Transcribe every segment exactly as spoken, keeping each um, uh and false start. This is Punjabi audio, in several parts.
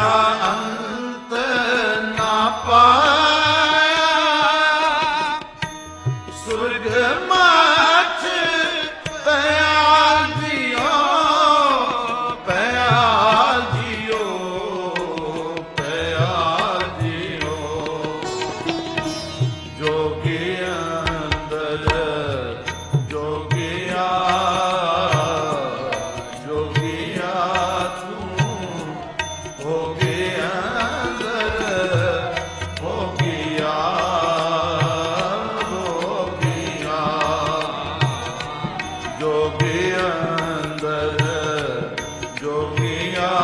ਅੰਤ ਨਾ ਪਾਇਆ, ਸੁਰਗ ਮਾਛ ਪਿਆਲ ਜੀਓ, ਪਿਆਲ ਜੀਓ, ਪਿਆਲ ਜੀਓ। ਜੋਗੀ ਅੰਦਰ ਜੋਗੀਆ, ਜੋਗੀਆ ਤੂੰ ਹੋ ਗਿਆ ਅੰਦਰ ਹੋ ਗਿਆ, ਹੋ ਗਿਆ। ਜੋਗੀ ਅੰਦਰ ਜੋਗੀਆ,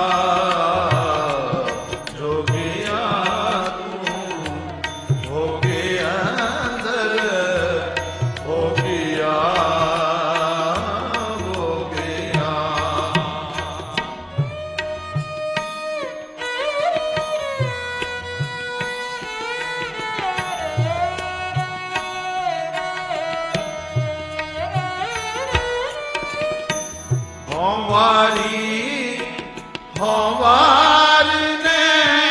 ਜੋਗੀਆ ਤੂੰ ਹੋ ਗਿਆ ਅੰਦਰ ਹੋ ਗਿਆ, ਹੋ ਗਿਆ। ਹੋਂ ਵਾਰੀ ਹੋਂ ਵਾਰ ਨੇ,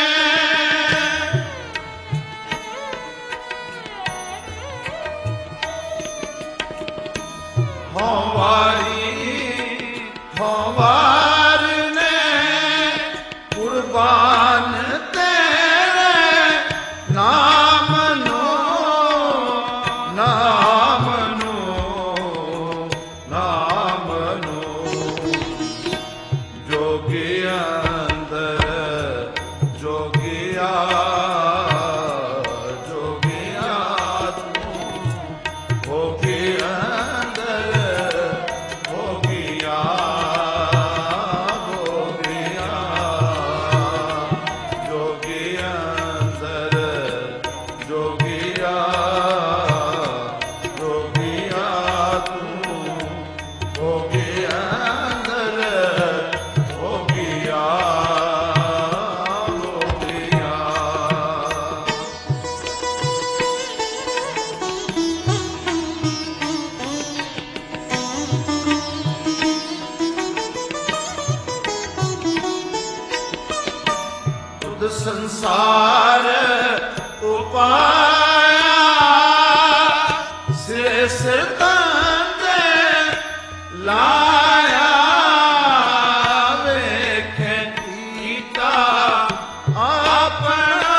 ਹੋਂ ਵਾਰੀ ਹੋਂ ਵਾਰ ਨੇ, ਕੁਰਬਾਨ ਤੇਰੇ ਨਾਮ ਨੂੰ, ਨਾਮ ਨੂੰ, ਨਾਮ ਨੂੰ। ਜੋਗੀ ਅੰਦਰ ਜੋਗੀਆ, ਜੋਗੀਆ ਤੂੰ ਹੋ ਗਿਆ ਅੰਦਰ ਹੋ ਗਿਆ, ਹੋ ਗਿਆ। ਜੋਗੀ ਅੰਦਰ ਜੋਗੀਆ, ਜੋਗੀਆ ਤੂੰ ਹੋ ਗਿਆ ਅੰਦਰ ਹੋ ਗਿਆ, ਹੋ ਗਿਆ। ਤੁਧ ਸੰਸਾਰ ਉਪਾਇਆ, ਸਿਰੇ ਸਿਰ ਤੰਦੇ ਲਾਇਆ, ਵੇਖੇ ਕੀਤਾ ਆਪਣਾ,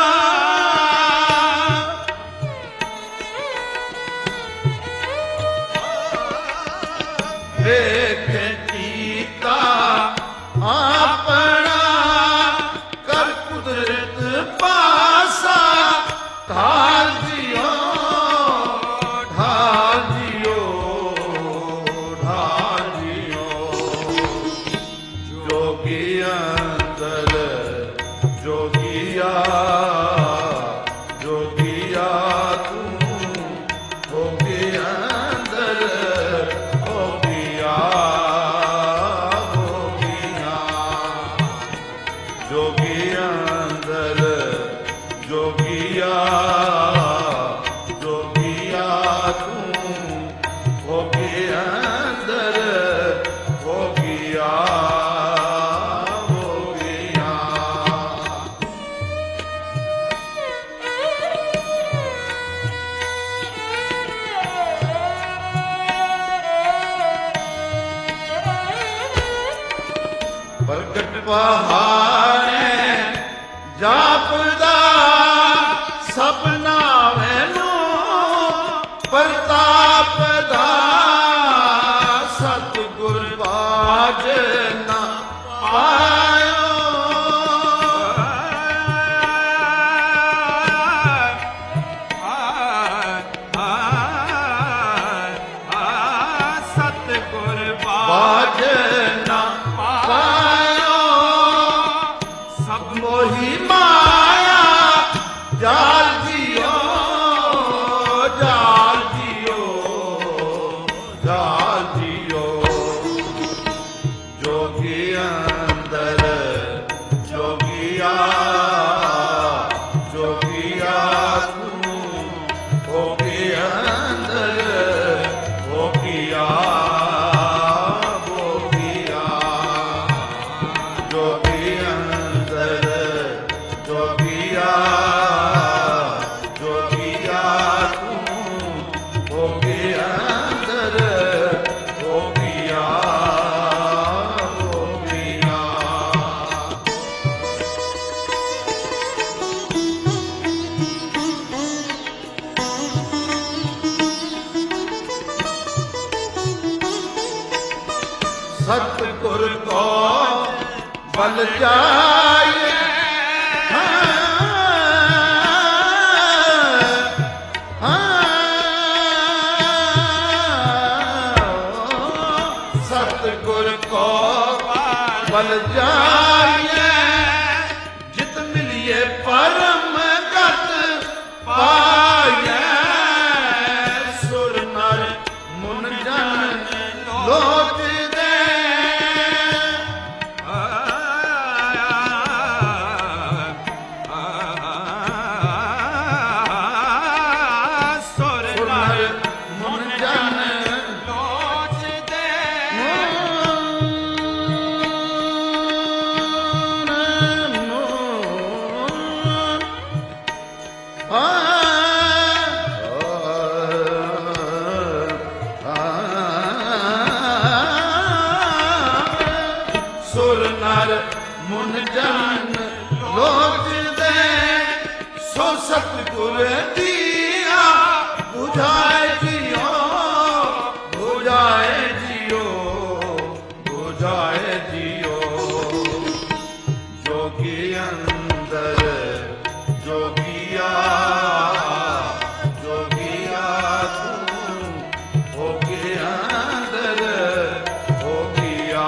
ਵੇਖੇ ਕੀਤਾ ਆਪਣਾ। ਕਰ ਕੁਦਰਤ ਪਾਸਾ ਢਾਲ ਜਿਓ, ਢਾਲ ਜਿਓ, ਢਾਲ ਜਿਓ। ਜੋਗੀ ਅੰਦਰ ਜੋਗੀਆ, ਜੋਗੀਆ ਤੂੰ ਹੋ ਗਿਆ ਅੰਦਰ ਹੋ ਗਿਆ, ਹੋ ਗਿਆ। ਜੋਗੀ ਅੰਦਰ ਜੋਗੀਆ, ਜੋਗੀਆ ਤੂੰ ਹੋ ਗਿਆ ਅੰਦਰ ਹੋ ਗਿਆ, ਹੋ ਗਿਆ। ਪ੍ਰਗਟ ਪਹਾੜੇ ਜਾਪਦਾ ਸਭਨਾ ਮੈਨੂੰ, ਪ੍ਰਤਾਪ ਦਾ ਸਤਿਗੁਰ ਬਾਝ ਨਾ ਪਾਇਓ। ਸਤਿਗੁਰ ਬਾਝ ਨਾ ਪਾਇਓ, ਸਭ ਮੋਹੀ ਮਾਇਆ ਜਾਲ ਜੀਓ, ਜਾਲ ਜੀਓ, ਜਾਲ ਜੀਓ। ਜੋਗੀ ਅੰਦਰ ਜੋਗੀਆ, ਜੋਗੀਆ ਤੂੰ ਹੋ ਗਿਆ ਅੰਦਰ ਹੋ ਗਿਆ, ਹੋ ਗਿਆ। ਜੋਗੀ ਅੰਦਰ बल जाए सतगुर को बल जाए जित मिलिए परम गत पाए सुर नर मुन जन लोक दे सुर नर मुन जन लोक दे सुर नर मुन जन लोक दे सो सतगुर दिया बुझाए जियो बुझाए जियो बुझाए जियो जोगी अंदर जोगिया जोगिया तू हो के अंदर हो गया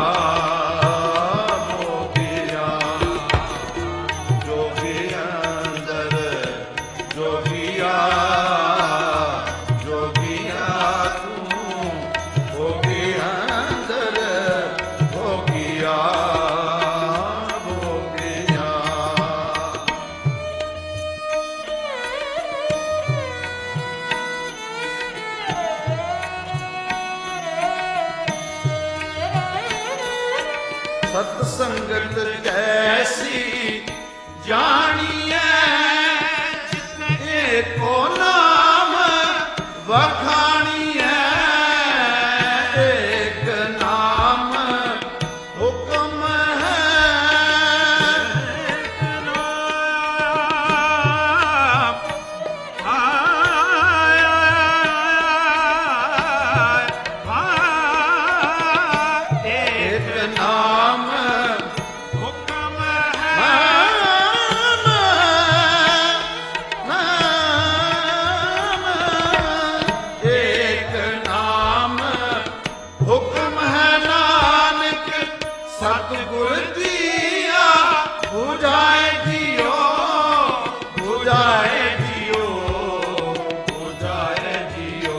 सत्संगत कैसी जानिए एको नाम वखानिए एक नाम हुक्म है एक नाम सतगुर दिया बुझाए जियो बुझाए जियो बुझाए जियो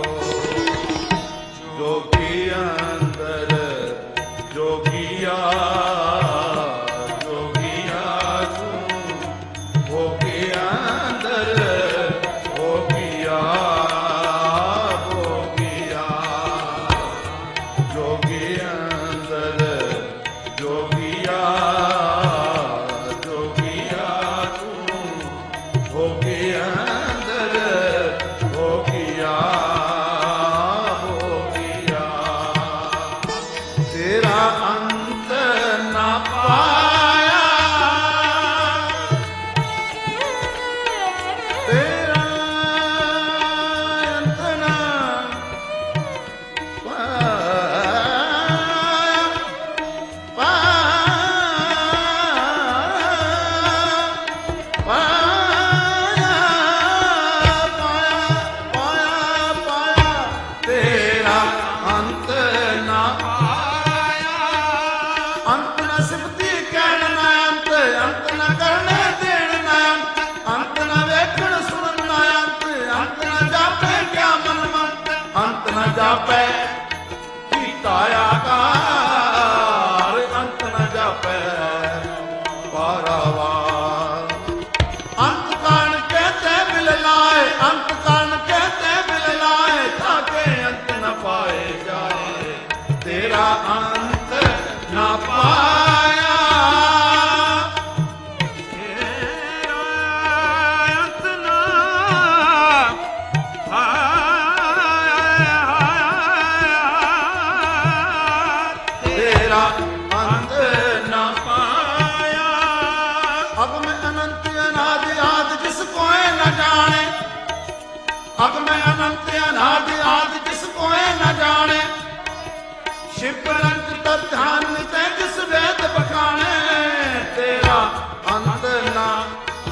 जोगी अंदर जोगिया जोगिया तू हो के अंदर हो गया हो गया जोगी अंदर जोगिया जोगिया तू हो गया अंदर हो गया हो गया तेरा अंत ना पाया तेरा अंत ना जापै कीता आकार अंत न जापै पारावार अंत कान कहते बिल लाए अंत कान कहते बिल लाए ताके अंत न पाए जाए तेरा अंत न पाया अंत न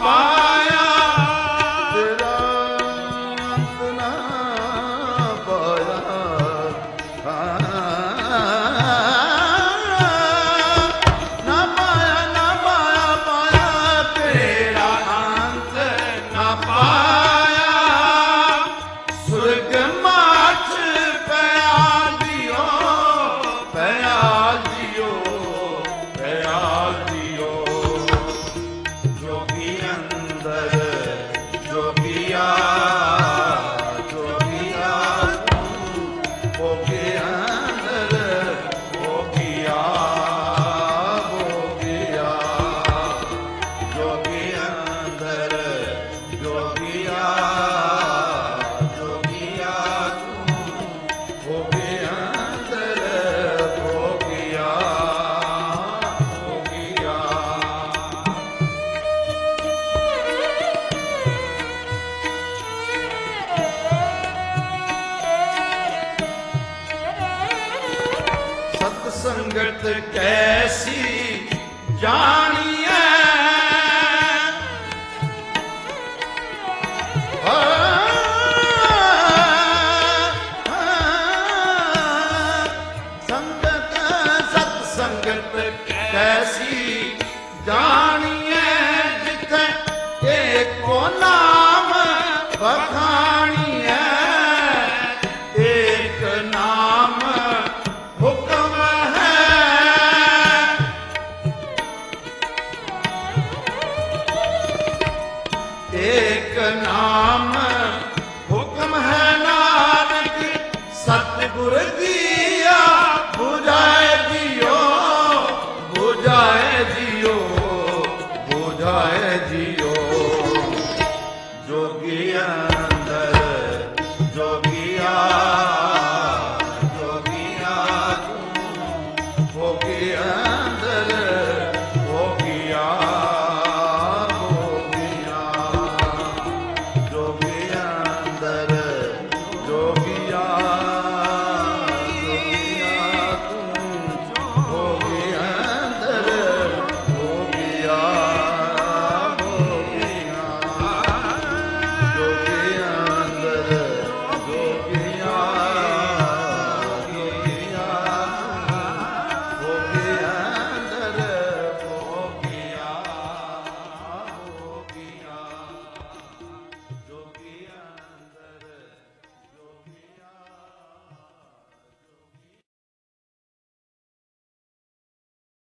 ਪਾਇਆ, ਤੇਰਾ ਅੰਤ ਨਾ ਪਾਇਆ। ਨਾ ਪਾਇਆ, ਨਾ ਪਾਇਆ, ਪਾਇਆ ਤੇਰਾ ਅੰਤ ਨਾ ਪਾਇਆ। ਸੁਰਗ ਮਾਚ ਪਿਆ ਦਿਓ, ਪਿਆ ਦਿਓ, ਪਿਆ ਦਿਓ। ਜੋਗੀ ਅੰਦਰ ਜੋਗੀਆ, ਜੋਗੀਆ ਹੋ ਗਿਆ ਅੰਦਰ ਹੋ ਗਿਆ, ਹੋ ਗਿਆ। ਜੋਗੀ ਅੰਦਰ ਜੋਗੀਆ, ਜੋਗੀਆ ਹੋ ਗਿਆ ਅੰਦਰ ਹੋ ਗਿਆ, ਹੋ ਗਿਆ। सत संगत कैसी जानिए, संगत सत संगत कैसी जानिए। जिथे एको नाम बखानिए, एक नाम हुक्म है। एक नाम हुक्म है नानक, सतगुर दिया बुझाए दियो, बुझाए दियो।